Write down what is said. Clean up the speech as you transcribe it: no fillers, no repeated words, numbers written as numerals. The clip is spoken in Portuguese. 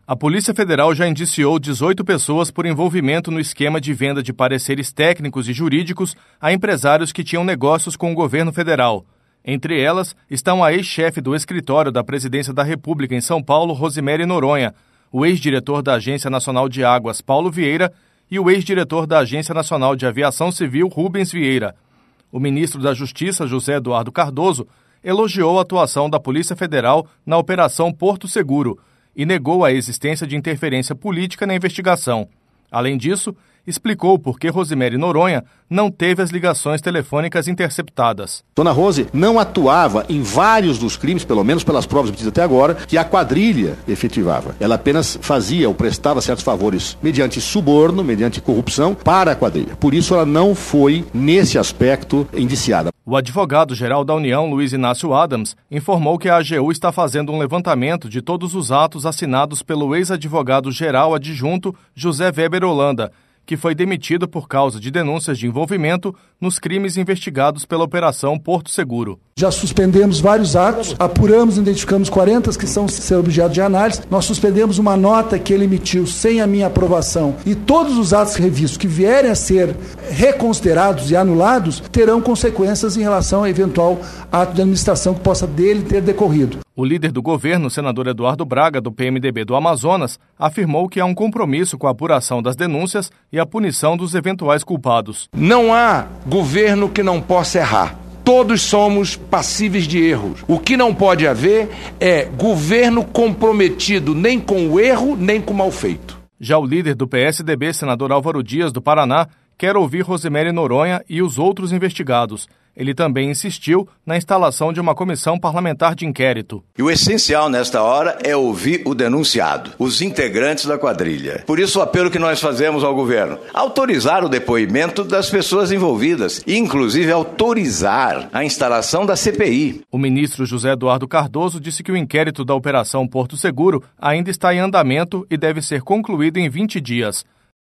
A Polícia Federal já indiciou 18 pessoas por envolvimento no esquema de venda de pareceres técnicos e jurídicos a empresários que tinham negócios com o governo federal. Entre elas estão a ex-chefe do escritório da Presidência da República em São Paulo, Rosiméry Noronha, o ex-diretor da Agência Nacional de Águas, Paulo Vieira, e o ex-diretor da Agência Nacional de Aviação Civil, Rubens Vieira. O ministro da Justiça, José Eduardo Cardoso, elogiou a atuação da Polícia Federal na Operação Porto Seguro e negou a existência de interferência política na investigação. Além disso, explicou por que Rosiméry Noronha não teve as ligações telefônicas interceptadas. Dona Rose não atuava em vários dos crimes, pelo menos pelas provas obtidas até agora, que a quadrilha efetivava. Ela apenas fazia ou prestava certos favores mediante suborno, mediante corrupção, para a quadrilha. Por isso ela não foi, nesse aspecto, indiciada. O advogado-geral da União, Luiz Inácio Adams, informou que a AGU está fazendo um levantamento de todos os atos assinados pelo ex-advogado-geral adjunto José Weber Holanda, que foi demitido por causa de denúncias de envolvimento nos crimes investigados pela Operação Porto Seguro. Já suspendemos vários atos, apuramos e identificamos 40 que são ser objeto de análise. Nós suspendemos uma nota que ele emitiu sem a minha aprovação. E todos os atos revistos que vierem a ser reconsiderados e anulados terão consequências em relação a eventual ato de administração que possa dele ter decorrido. O líder do governo, senador Eduardo Braga, do PMDB do Amazonas, afirmou que há um compromisso com a apuração das denúncias e a punição dos eventuais culpados. Não há governo que não possa errar. Todos somos passíveis de erros. O que não pode haver é governo comprometido nem com o erro, nem com o mal feito. Já o líder do PSDB, senador Álvaro Dias, do Paraná, quer ouvir Rosiméry Noronha e os outros investigados. Ele também insistiu na instalação de uma comissão parlamentar de inquérito. E o essencial nesta hora é ouvir o denunciado, os integrantes da quadrilha. Por isso o apelo que nós fazemos ao governo, autorizar o depoimento das pessoas envolvidas e inclusive autorizar a instalação da CPI. O ministro José Eduardo Cardoso disse que o inquérito da Operação Porto Seguro ainda está em andamento e deve ser concluído em 20 dias.